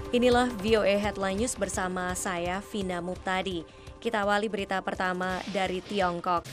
Inilah VOA Headline News bersama saya, Vina Muptadi. Kita awali berita pertama dari Tiongkok.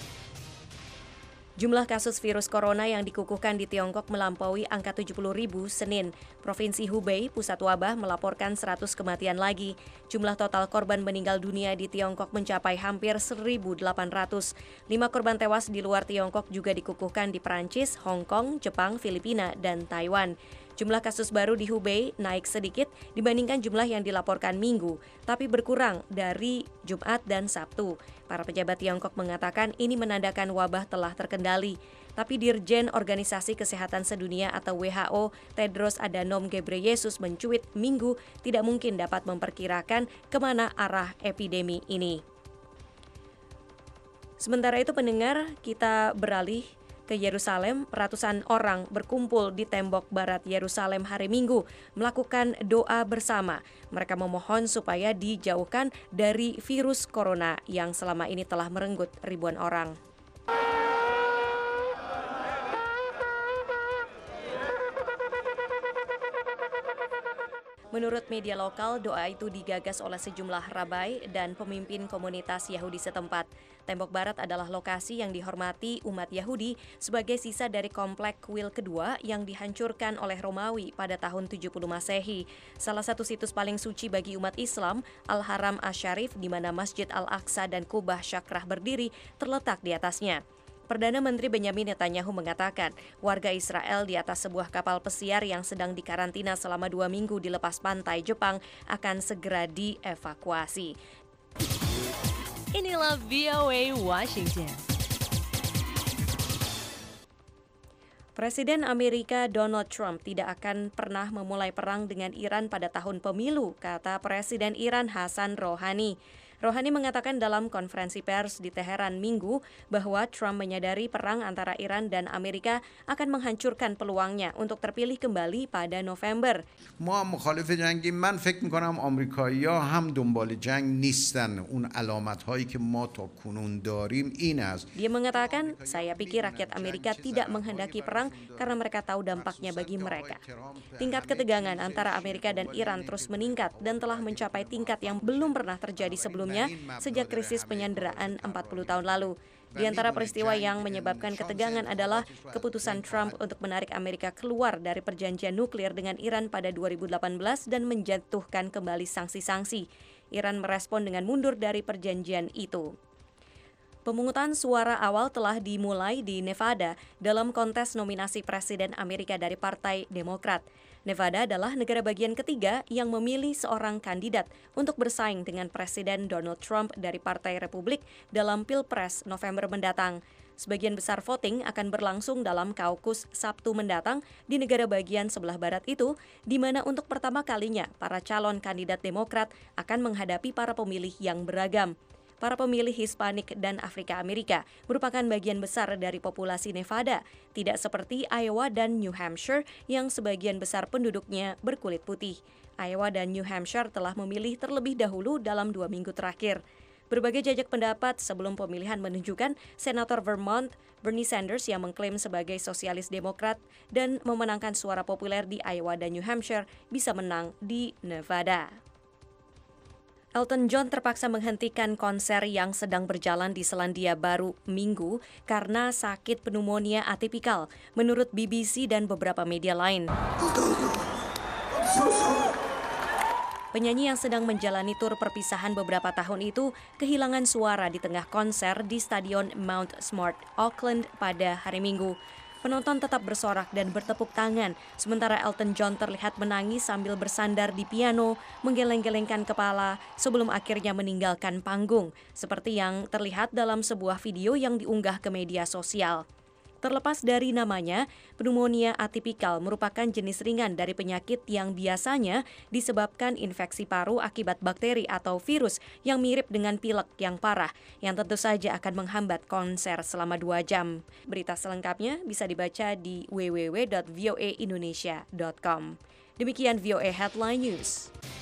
Jumlah kasus virus corona yang dikukuhkan di Tiongkok melampaui angka 70.000 Senin. Provinsi Hubei, pusat wabah, melaporkan 100 kematian lagi. Jumlah total korban meninggal dunia di Tiongkok mencapai hampir 1.800. 5 korban tewas di luar Tiongkok juga dikukuhkan di Perancis, Hong Kong, Jepang, Filipina, dan Taiwan. Jumlah kasus baru di Hubei naik sedikit dibandingkan jumlah yang dilaporkan Minggu, tapi berkurang dari Jumat dan Sabtu. Para pejabat Tiongkok mengatakan ini menandakan wabah telah terkendali. Tapi Dirjen Organisasi Kesehatan Sedunia atau WHO, Tedros Adhanom Ghebreyesus mencuit Minggu tidak mungkin dapat memperkirakan kemana arah epidemi ini. Sementara itu pendengar, kita beralih ke Yerusalem. Ratusan orang berkumpul di tembok barat Yerusalem hari Minggu melakukan doa bersama. Mereka memohon supaya dijauhkan dari virus corona yang selama ini telah merenggut ribuan orang. Menurut media lokal, doa itu digagas oleh sejumlah rabai dan pemimpin komunitas Yahudi setempat. Tembok Barat adalah lokasi yang dihormati umat Yahudi sebagai sisa dari komplek kuil kedua yang dihancurkan oleh Romawi pada tahun 70 Masehi. Salah satu situs paling suci bagi umat Islam, Al-Haram Asy-Syarif, di mana Masjid Al-Aqsa dan Kubah Syakrah berdiri, terletak di atasnya. Perdana Menteri Benyamin Netanyahu mengatakan warga Israel di atas sebuah kapal pesiar yang sedang dikarantina selama 2 minggu di lepas pantai Jepang akan segera dievakuasi. Inilah VOA Washington. Presiden Amerika Donald Trump tidak akan pernah memulai perang dengan Iran pada tahun pemilu, kata Presiden Iran Hasan Rouhani. Rouhani mengatakan dalam konferensi pers di Teheran Minggu bahwa Trump menyadari perang antara Iran dan Amerika akan menghancurkan peluangnya untuk terpilih kembali pada November. ما مخالف جنگیم. من فکر می‌کنم آمریکایی‌ها هم دنبال جنگ نیستن. اون علامت‌هایی که ما تا کنون داریم این است. Dia mengatakan, saya pikir rakyat Amerika tidak menghendaki perang karena mereka tahu dampaknya bagi mereka. Tingkat ketegangan antara Amerika dan Iran terus meningkat dan telah mencapai tingkat yang belum pernah terjadi sebelumnya sejak krisis penyanderaan 40 tahun lalu. Di antara peristiwa yang menyebabkan ketegangan adalah keputusan Trump untuk menarik Amerika keluar dari perjanjian nuklir dengan Iran pada 2018 dan menjatuhkan kembali sanksi-sanksi. Iran merespon dengan mundur dari perjanjian itu. Pemungutan suara awal telah dimulai di Nevada dalam kontes nominasi Presiden Amerika dari Partai Demokrat. Nevada adalah negara bagian ketiga yang memilih seorang kandidat untuk bersaing dengan Presiden Donald Trump dari Partai Republik dalam Pilpres November mendatang. Sebagian besar voting akan berlangsung dalam kaukus Sabtu mendatang di negara bagian sebelah barat itu, di mana untuk pertama kalinya para calon kandidat Demokrat akan menghadapi para pemilih yang beragam. Para pemilih Hispanik dan Afrika Amerika merupakan bagian besar dari populasi Nevada, tidak seperti Iowa dan New Hampshire yang sebagian besar penduduknya berkulit putih. Iowa dan New Hampshire telah memilih terlebih dahulu dalam 2 minggu terakhir. Berbagai jajak pendapat sebelum pemilihan menunjukkan Senator Vermont Bernie Sanders yang mengklaim sebagai sosialis Demokrat dan memenangkan suara populer di Iowa dan New Hampshire bisa menang di Nevada. Elton John terpaksa menghentikan konser yang sedang berjalan di Selandia Baru Minggu karena sakit pneumonia atipikal, menurut BBC dan beberapa media lain. Penyanyi yang sedang menjalani tur perpisahan beberapa tahun itu kehilangan suara di tengah konser di Stadion Mount Smart, Auckland pada hari Minggu. Penonton tetap bersorak dan bertepuk tangan, sementara Elton John terlihat menangis sambil bersandar di piano, menggeleng-gelengkan kepala sebelum akhirnya meninggalkan panggung, seperti yang terlihat dalam sebuah video yang diunggah ke media sosial. Terlepas dari namanya, pneumonia atipikal merupakan jenis ringan dari penyakit yang biasanya disebabkan infeksi paru akibat bakteri atau virus yang mirip dengan pilek yang parah, yang tentu saja akan menghambat konser selama 2 jam. Berita selengkapnya bisa dibaca di www.voaindonesia.com. Demikian VOA Headline News.